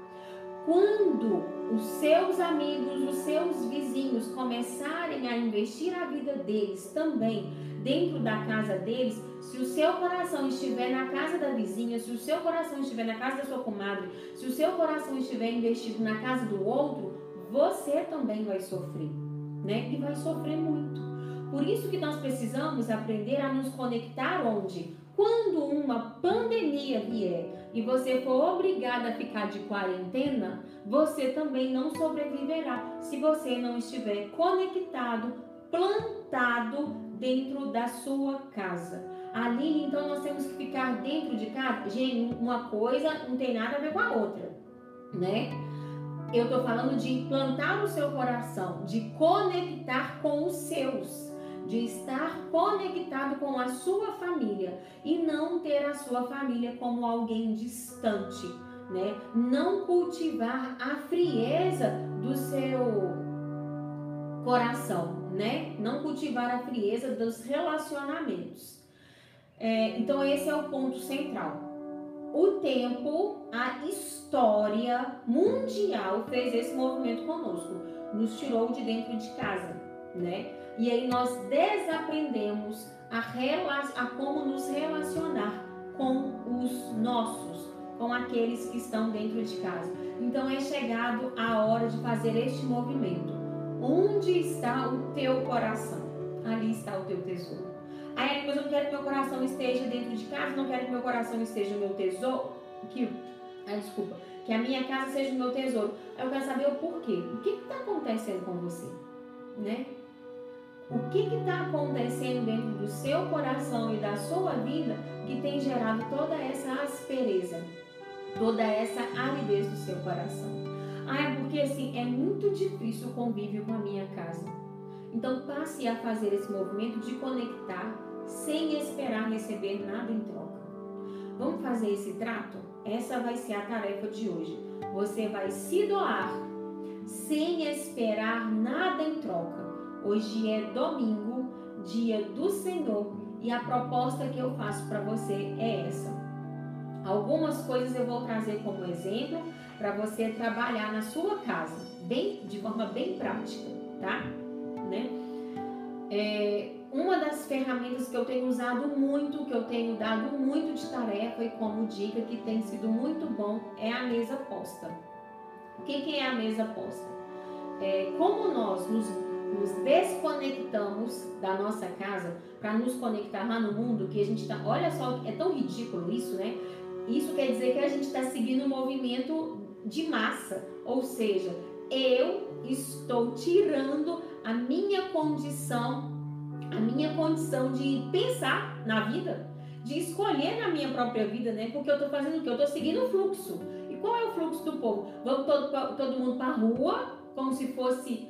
[SPEAKER 1] Quando os seus amigos, os seus vizinhos começarem a investir a vida deles também dentro da casa deles, se o seu coração estiver na casa da vizinha, se o seu coração estiver na casa da sua comadre, se o seu coração estiver investido na casa do outro, você também vai sofrer, né? E vai sofrer muito. Por isso que nós precisamos aprender a nos conectar onde? Quando uma pandemia vier e você for obrigada a ficar de quarentena, você também não sobreviverá se você não estiver conectado, plantado dentro da sua casa. Ali, então, nós temos que ficar dentro de casa. Gente, uma coisa não tem nada a ver com a outra, né? Eu estou falando de plantar o seu coração, de conectar com os seus, de estar conectado com a sua família e não ter a sua família como alguém distante, né? Não cultivar a frieza do seu coração, né? Não cultivar a frieza dos relacionamentos. É, então esse é o ponto central. O tempo, a história mundial fez esse movimento conosco, nos tirou de dentro de casa, né? E aí nós desaprendemos a, a como nos relacionar com os nossos, com aqueles que estão dentro de casa. Então é chegado a hora de fazer este movimento. Onde está o teu coração? Ali está o teu tesouro. Aí depois eu não quero que meu coração esteja dentro de casa, não quero que meu coração esteja no meu tesouro, que, ah, desculpa, que a minha casa seja o meu tesouro. Aí eu quero saber o porquê. O que está acontecendo com você, né? O que está acontecendo dentro do seu coração e da sua vida que tem gerado toda essa aspereza, toda essa aridez do seu coração? Ah, é porque assim, é muito difícil o convívio com a minha casa. Então passe a fazer esse movimento de conectar sem esperar receber nada em troca. Vamos fazer esse trato? Essa vai ser a tarefa de hoje. Você vai se doar sem esperar nada em troca. Hoje é domingo, dia do Senhor, e a proposta que eu faço para você é essa. Algumas coisas eu vou trazer como exemplo para você trabalhar na sua casa, bem, de forma bem prática, tá? Né? É, uma das ferramentas que eu tenho usado muito, que eu tenho dado muito de tarefa e como dica, que tem sido muito bom, é a mesa posta. O que, que é a mesa posta? É, como nós nos, nos desconectamos da nossa casa para nos conectar lá no mundo, que a gente tá, olha só, é tão ridículo isso, né? Isso quer dizer que a gente está seguindo um movimento de massa, ou seja, eu estou tirando a minha condição, a minha condição de pensar na vida, de escolher na minha própria vida, né? Porque eu estou fazendo o quê? Eu estou seguindo o fluxo. E qual é o fluxo do povo? Vamos todo, todo mundo para a rua, como se fosse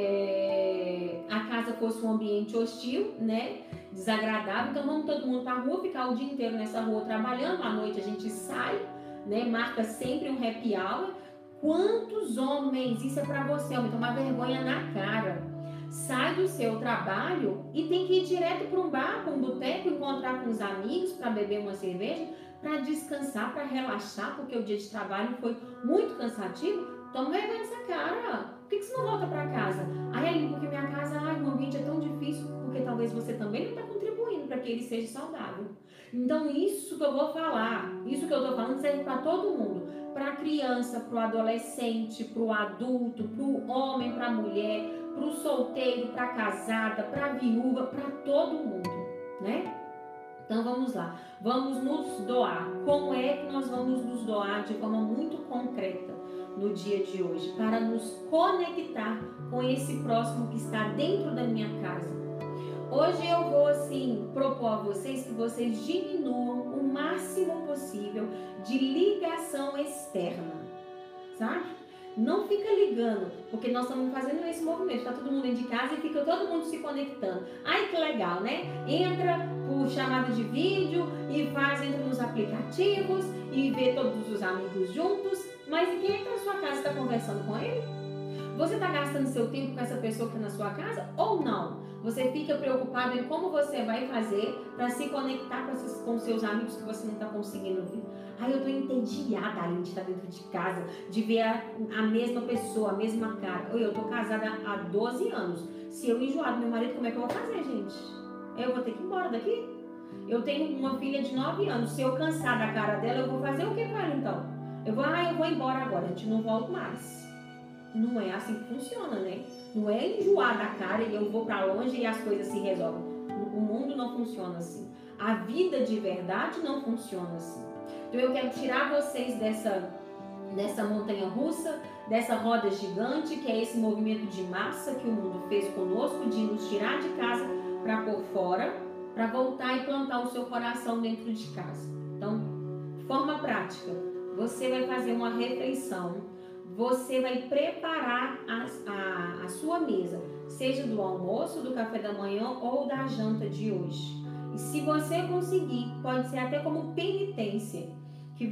[SPEAKER 1] é, é, a casa fosse um ambiente hostil, né? Desagradável. Então vamos todo mundo para a rua, ficar o dia inteiro nessa rua trabalhando. À noite a gente sai, né? Marca sempre um happy hour. Quantos homens, isso é para você, homem, tomar vergonha na cara, sai do seu trabalho e tem que ir direto para um bar, para um boteco, encontrar com os amigos para beber uma cerveja, para descansar, para relaxar, porque o dia de trabalho foi muito cansativo. Toma vergonha nessa cara. Por que, que você não volta para casa? Ai, Aline, porque minha casa, ai, o ambiente é tão difícil, porque talvez você também não está contribuindo para que ele seja saudável. Então isso que eu vou falar, isso que eu estou falando serve para todo mundo. Para a criança, para o adolescente, para o adulto, para o homem, para a mulher, para o solteiro, para a casada, para a viúva, para todo mundo, né? Então vamos lá, vamos nos doar. Como é que nós vamos nos doar de forma muito concreta no dia de hoje? Para nos conectar com esse próximo que está dentro da minha casa. Hoje eu vou assim propor a vocês que vocês diminuam o máximo possível de ligação externa, sabe? Não fica ligando, porque nós estamos fazendo esse movimento, tá todo mundo dentro de casa e fica todo mundo se conectando. Ai, que legal, né? Entra por chamada de vídeo e faz, entra nos aplicativos e vê todos os amigos juntos, mas e quem é que tá na sua casa está conversando com ele? Você está gastando seu tempo com essa pessoa que está na sua casa ou não? Você fica preocupado em como você vai fazer para se conectar com, esses, com seus amigos que você não está conseguindo ver. Ai, eu estou entediada, Aline, de estar dentro de casa, de ver a, a mesma pessoa, a mesma cara. Oi, eu estou casada há doze anos. Se eu enjoar do meu marido, como é que eu vou fazer, gente? Eu vou ter que ir embora daqui? Eu tenho uma filha de nove anos. Se eu cansar da cara dela, eu vou fazer o que com ela então? Eu vou, ah, eu vou embora agora, a gente não volta mais. Não é assim que funciona, né? Não é enjoar da cara e eu vou pra longe e as coisas se resolvem. O mundo não funciona assim. A vida de verdade não funciona assim. Então eu quero tirar vocês dessa, dessa montanha russa, dessa roda gigante, que é esse movimento de massa que o mundo fez conosco, de nos tirar de casa para por fora, para voltar e plantar o seu coração dentro de casa. Então, de forma prática, você vai fazer uma refeição. Você vai preparar a, a, a sua mesa, seja do almoço, do café da manhã ou da janta de hoje. E se você conseguir, pode ser até como penitência, que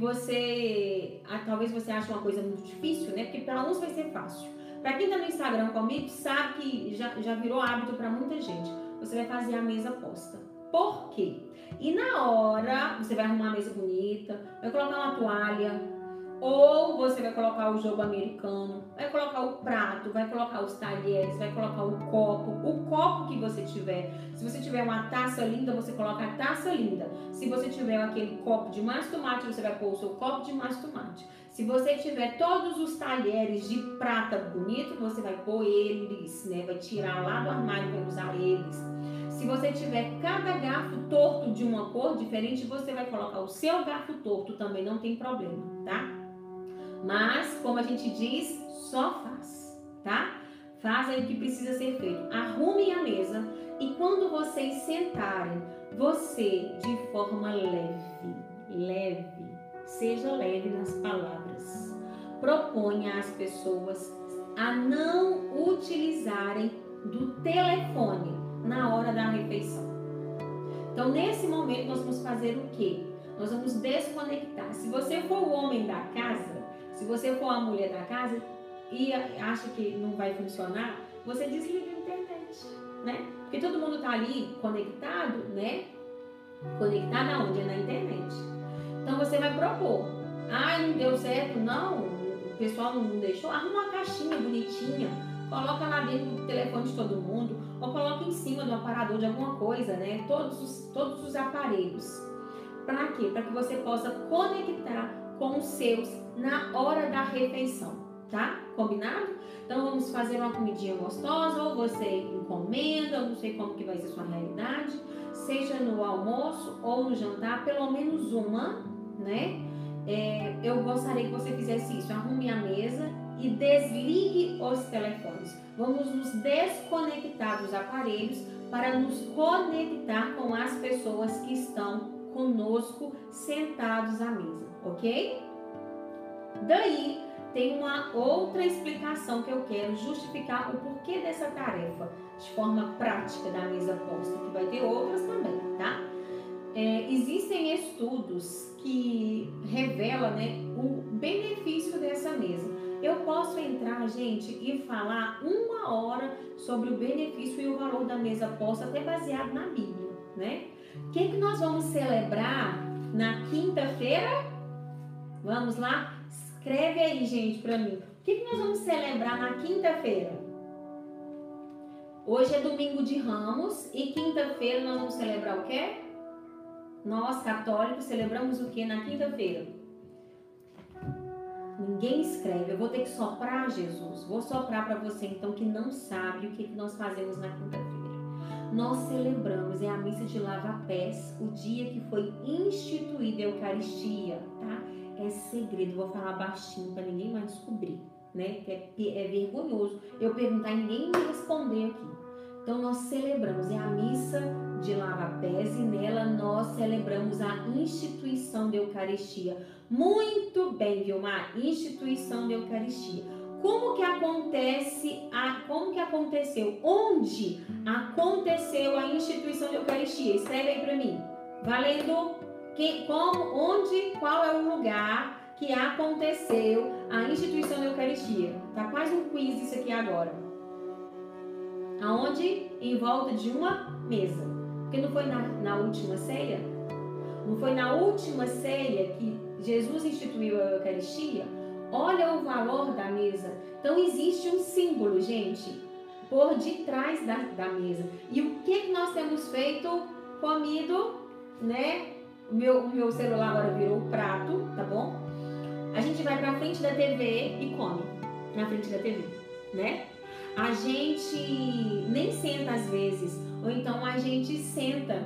[SPEAKER 1] você, ah, talvez você ache uma coisa muito difícil, né? Porque para uns vai ser fácil. Para quem está no Instagram comigo, sabe que já, já virou hábito para muita gente. Você vai fazer a mesa posta. Por quê? E na hora, você vai arrumar uma mesa bonita, vai colocar uma toalha, ou você vai colocar o jogo americano, vai colocar o prato, vai colocar os talheres, vai colocar o copo, o copo que você tiver. Se você tiver uma taça linda, você coloca a taça linda. Se você tiver aquele copo de mais tomate, você vai pôr o seu copo de mais tomate. Se você tiver todos os talheres de prata bonito, você vai pôr eles, né? Vai tirar lá do armário e vai usar eles. Se você tiver cada garfo torto de uma cor diferente, você vai colocar o seu garfo torto, também não tem problema, tá? Mas, como a gente diz, só faz, tá? Faz aí o que precisa ser feito. Arrume a mesa e quando vocês sentarem, você de forma leve, leve, seja leve nas palavras. Proponha às pessoas a não utilizarem do telefone na hora da refeição. Então, nesse momento, nós vamos fazer o quê? Nós vamos desconectar. Se você for o homem da casa, se você for a mulher da casa e acha que não vai funcionar, você desliga a internet, né? Porque todo mundo tá ali conectado, né? Conectado aonde? Na internet. Então, você vai propor. Ah, não deu certo? Não, o pessoal não deixou. Arruma uma caixinha bonitinha, coloca lá dentro do telefone de todo mundo, ou coloca em cima do aparador de alguma coisa, né? Todos os, todos os aparelhos. Para quê? Para que você possa conectar com os seus na hora da refeição, tá? Combinado? Então vamos fazer uma comidinha gostosa, ou você encomenda, eu não sei como que vai ser a sua realidade, seja no almoço ou no jantar, pelo menos uma, né? É, eu gostaria que você fizesse isso, arrume a mesa e desligue os telefones. Vamos nos desconectar dos aparelhos para nos conectar com as pessoas que estão conosco sentados à mesa, ok? Daí tem uma outra explicação que eu quero justificar o porquê dessa tarefa de forma prática da mesa posta, que vai ter outras também, tá? É, existem estudos que revelam, né, o benefício dessa mesa. Eu posso entrar, gente, e falar uma hora sobre o benefício e o valor da mesa posta, até baseado na Bíblia, né? O que, que nós vamos celebrar na quinta-feira? Vamos lá? Escreve aí, gente, para mim. O que, que nós vamos celebrar na quinta-feira? Hoje é domingo de Ramos e quinta-feira nós vamos celebrar o quê? Nós, católicos, celebramos o quê na quinta-feira? Ninguém escreve. Eu vou ter que soprar, Jesus. Vou soprar para você, então, que não sabe o que, que nós fazemos na quinta-feira. Nós celebramos, é a missa de lava-pés, o dia que foi instituída a Eucaristia, tá? É segredo, vou falar baixinho para ninguém mais descobrir, né? É, é vergonhoso eu perguntar e ninguém me responder aqui. Então, nós celebramos, é a missa de lava-pés e nela nós celebramos a instituição da Eucaristia. Muito bem, Vilmar, instituição da Eucaristia. Como que acontece, a, como que aconteceu, onde aconteceu a instituição da Eucaristia? Escreve aí para mim, valendo, quem, como, onde, qual é o lugar que aconteceu a instituição da Eucaristia? Tá quase um quiz isso aqui agora. Aonde? Em volta de uma mesa. Porque não foi na, na última ceia? Não foi na última ceia que Jesus instituiu a Eucaristia? Olha o valor da mesa. Então existe um símbolo, gente, por detrás da, da mesa. E o que, que nós temos feito? Comido, né? O meu, o meu celular agora virou o prato, tá bom? A gente vai pra frente da T V e come na frente da T V, né? A gente nem senta às vezes, ou então a gente senta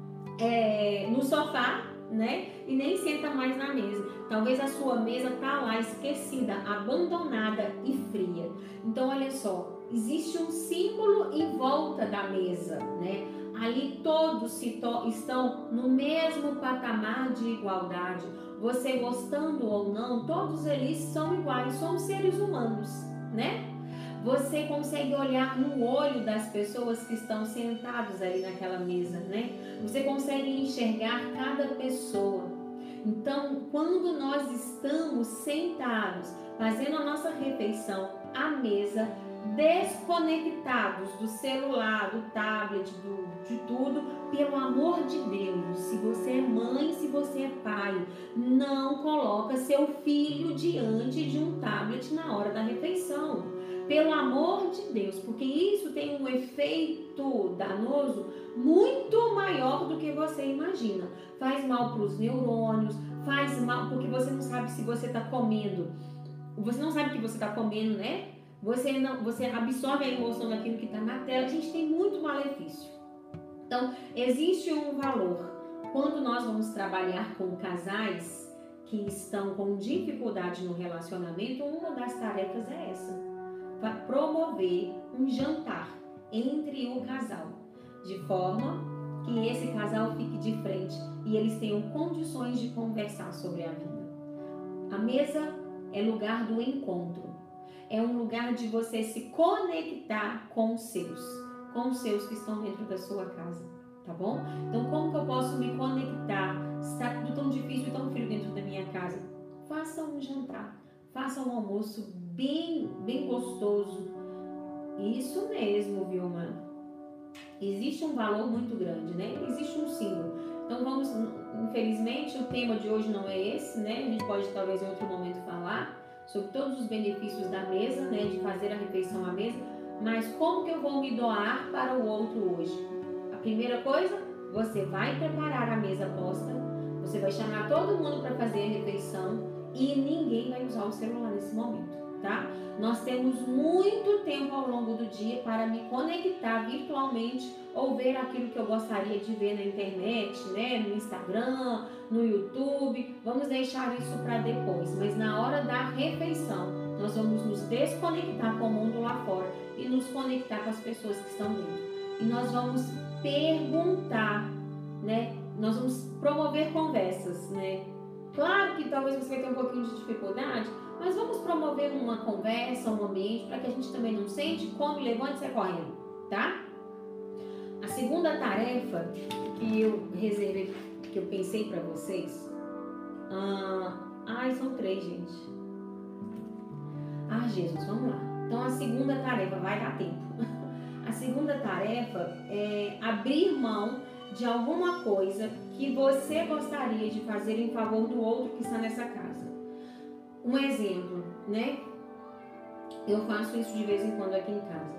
[SPEAKER 1] é, no sofá, né? E nem senta mais na mesa. Talvez a sua mesa tá lá esquecida, abandonada e fria. Então, olha só, existe um símbolo em volta da mesa, né? Ali todos se to- estão no mesmo patamar de igualdade. Você gostando ou não, todos eles são iguais, somos seres humanos, né? Você consegue olhar no olho das pessoas que estão sentadas ali naquela mesa, né? Você consegue enxergar cada pessoa. Então, quando nós estamos sentados, fazendo a nossa refeição à mesa, desconectados do celular, do tablet, do, de tudo, pelo amor de Deus, se você é mãe, se você é pai, não coloca seu filho diante de um tablet na hora da refeição. Pelo amor de Deus, porque isso tem um efeito danoso muito maior do que você imagina. Faz mal para os neurônios, faz mal porque você não sabe se você está comendo. Você não sabe o que você está comendo, né? Você, não, você absorve a emoção daquilo que está na tela. A gente tem muito malefício. Então, existe um valor. Quando nós vamos trabalhar com casais que estão com dificuldade no relacionamento, uma das tarefas é essa. Promover um jantar entre o casal, de forma que esse casal fique de frente e eles tenham condições de conversar sobre a vida. A mesa é lugar do encontro. é um lugar de você se conectar com os seus, com os seus que estão dentro da sua casa, tá bom? Então, como que eu posso me conectar? Se está tudo tão difícil e tão frio dentro da minha casa, faça um jantar, faça um almoço bem, bem gostoso. Isso mesmo, viu, mano? Existe um valor muito grande, né? Existe um símbolo. Então vamos, infelizmente, o tema de hoje não é esse, né? A gente pode talvez em outro momento falar sobre todos os benefícios da mesa, né? De fazer a refeição à mesa. Mas como que eu vou me doar para o outro hoje? A primeira coisa, você vai preparar a mesa posta, você vai chamar todo mundo para fazer a refeição e ninguém vai usar o celular nesse momento, tá? Nós temos muito tempo ao longo do dia para me conectar virtualmente ou ver aquilo que eu gostaria de ver na internet, né? No Instagram, no YouTube. Vamos deixar isso para depois, mas na hora da refeição, nós vamos nos desconectar com o mundo lá fora e nos conectar com as pessoas que estão dentro. E nós vamos perguntar, né? Nós vamos promover conversas, né? Claro que talvez você vai ter um pouquinho de dificuldade, mas vamos promover uma conversa, um ambiente, para que a gente também não sente, come, levante e sai correndo, tá? A segunda tarefa que eu reservei, que eu pensei para vocês, ah, ai, são três, gente. Ah, Jesus, vamos lá. Então, a segunda tarefa, vai dar tempo. A segunda tarefa é abrir mão de alguma coisa que você gostaria de fazer em favor do outro que está nessa casa. Um exemplo, né? Eu faço isso de vez em quando aqui em casa.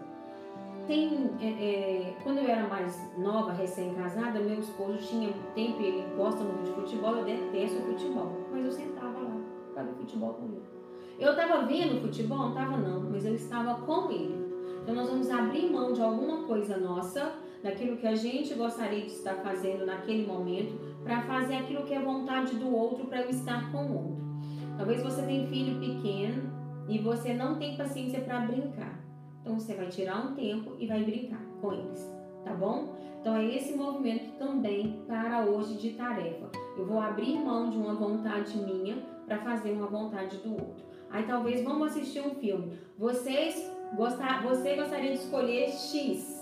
[SPEAKER 1] Tem, é, é, quando eu era mais nova, recém-casada, meu esposo tinha tempo, ele gosta muito de futebol, eu detesto futebol, mas eu sentava lá para ver futebol com ele. Eu estava vendo futebol? Não estava não, mas eu estava com ele. Então nós vamos abrir mão de alguma coisa nossa, daquilo que a gente gostaria de estar fazendo naquele momento, para fazer aquilo que é vontade do outro, para eu estar com o outro. Talvez você tenha filho pequeno e você não tem paciência para brincar. Então você vai tirar um tempo e vai brincar com eles, tá bom? Então é esse movimento também para hoje de tarefa. Eu vou abrir mão de uma vontade minha para fazer uma vontade do outro. Aí talvez vamos assistir um filme. Vocês gostar, você gostaria de escolher X,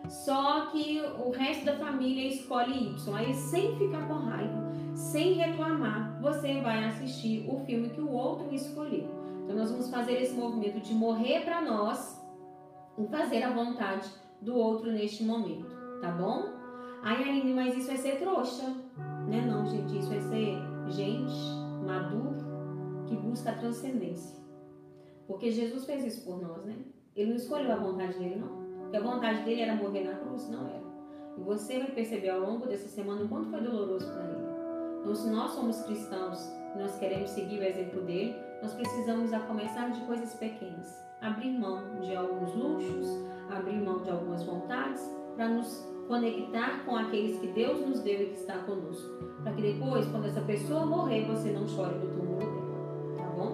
[SPEAKER 1] só que o resto da família escolhe Y. Aí sem ficar com raiva, sem reclamar, você vai assistir o filme que o outro escolheu. Então nós vamos fazer esse movimento de morrer para nós e fazer a vontade do outro neste momento, tá bom? Ai, Aline, mas isso é ser trouxa, né? Não, gente, isso é ser gente maduro que busca a transcendência. Porque Jesus fez isso por nós, né? Ele não escolheu a vontade dele, não. Porque a vontade dele era morrer na cruz, não era. E você vai perceber ao longo dessa semana o quanto foi doloroso para ele. Então, se nós somos cristãos e nós queremos seguir o exemplo dele, nós precisamos a começar de coisas pequenas. Abrir mão de alguns luxos, abrir mão de algumas vontades, para nos conectar com aqueles que Deus nos deu e que está conosco. Para que depois, quando essa pessoa morrer, você não chore no túmulo dela. Tá bom?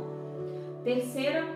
[SPEAKER 1] Terceira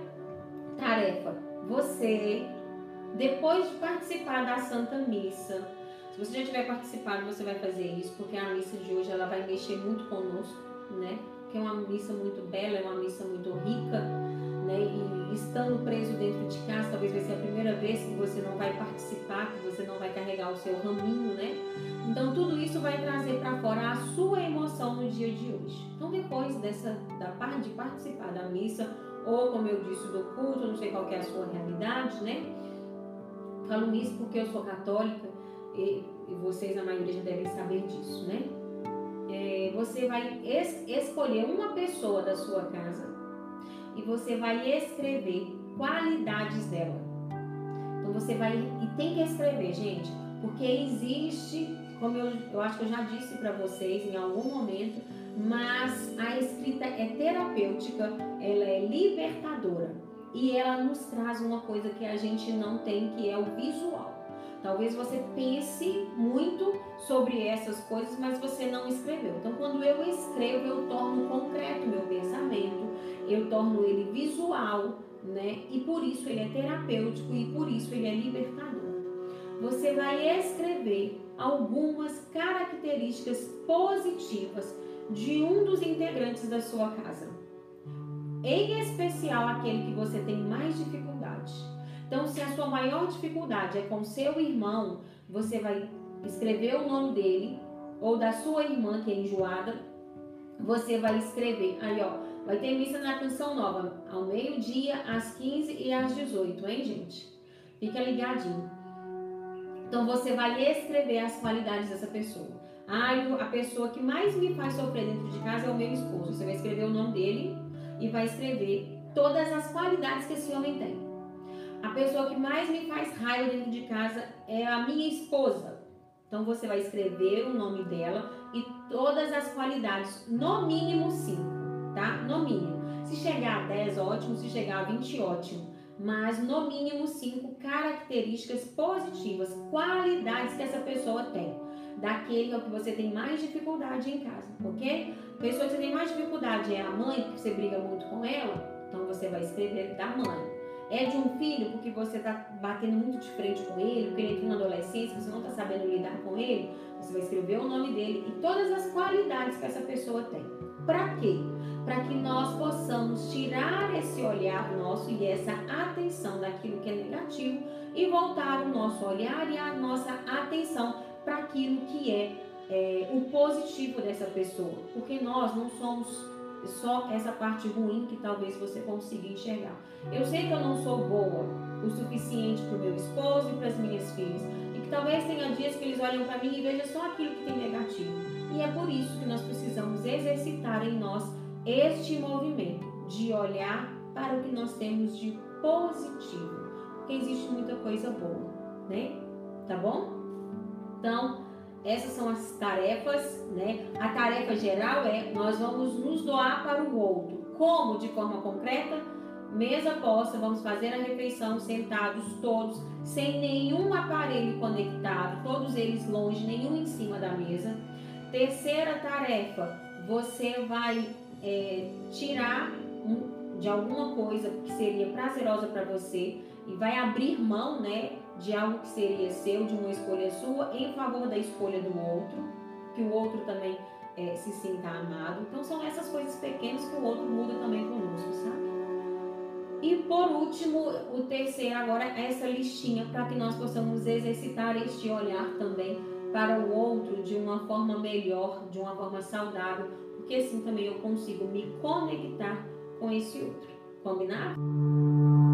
[SPEAKER 1] tarefa. Você, depois de participar da Santa Missa, se você já tiver participado, você vai fazer isso, porque a missa de hoje ela vai mexer muito conosco, né? Porque é uma missa muito bela, é uma missa muito rica, né? E estando preso dentro de casa, talvez vai ser a primeira vez que você não vai participar, que você não vai carregar o seu raminho, né? Então tudo isso vai trazer para fora a sua emoção no dia de hoje. Então depois dessa, da parte de participar da missa, ou como eu disse, do culto, não sei qual que é a sua realidade, né? Falo isso porque eu sou católica, E, e vocês, a maioria, já devem saber disso, né? É, você vai es, escolher uma pessoa da sua casa e você vai escrever qualidades dela. Então você vai, e tem que escrever, gente, porque existe, como eu, eu acho que eu já disse para vocês em algum momento, mas a escrita é terapêutica, ela é libertadora e ela nos traz uma coisa que a gente não tem, que é o visual. Talvez você pense muito sobre essas coisas, mas você não escreveu. Então, quando eu escrevo, eu torno concreto meu pensamento, eu torno ele visual, né? E por isso ele é terapêutico e por isso ele é libertador. Você vai escrever algumas características positivas de um dos integrantes da sua casa. em especial aquele que você tem mais dificuldade. Então, se a sua maior dificuldade é com seu irmão, você vai escrever o nome dele, ou da sua irmã que é enjoada, você vai escrever, aí ó, vai ter missa na Canção Nova, ao meio-dia, às quinze e às dezoito, hein, gente? Fica ligadinho. Então, você vai escrever as qualidades dessa pessoa. Ah, a pessoa que mais me faz sofrer dentro de casa é o meu esposo. Você vai escrever o nome dele e vai escrever todas as qualidades que esse homem tem. A pessoa que mais me faz raiva dentro de casa é a minha esposa. Então, você vai escrever o nome dela e todas as qualidades, no mínimo cinco, tá? No mínimo. Se chegar a dez, ótimo. Se chegar a vinte, ótimo. Mas, no mínimo, cinco características positivas, qualidades que essa pessoa tem. Daquele que você tem mais dificuldade em casa, ok? A pessoa que você tem mais dificuldade é a mãe, porque você briga muito com ela. Então, você vai escrever da mãe. É de um filho, porque você está batendo muito de frente com ele, porque ele entrou na adolescência, você não está sabendo lidar com ele, você vai escrever o nome dele e todas as qualidades que essa pessoa tem. Para quê? Para que nós possamos tirar esse olhar nosso e essa atenção daquilo que é negativo e voltar o nosso olhar e a nossa atenção para aquilo que é, é o positivo dessa pessoa. Porque nós não somos só essa parte ruim que talvez você consiga enxergar. Eu sei que eu não sou boa o suficiente para o meu esposo e para as minhas filhas, e que talvez tenha dias que eles olham para mim e vejam só aquilo que tem negativo. E é por isso que nós precisamos exercitar em nós este movimento de olhar para o que nós temos de positivo, porque existe muita coisa boa, né? Tá bom? Então, essas são as tarefas, né? A tarefa geral é, nós vamos nos doar para o outro. Como? De forma concreta, mesa posta, vamos fazer a refeição sentados todos, sem nenhum aparelho conectado, todos eles longe, nenhum em cima da mesa. Terceira tarefa, você vai é, tirar um, de alguma coisa que seria prazerosa para você e vai abrir mão, né, de algo que seria seu, de uma escolha sua, em favor da escolha do outro, que o outro também é, se sinta amado. Então são essas coisas pequenas que o outro muda também conosco, sabe? E por último, o terceiro agora é essa listinha para que nós possamos exercitar este olhar também para o outro de uma forma melhor, de uma forma saudável, porque assim também eu consigo me conectar com esse outro. Combinado?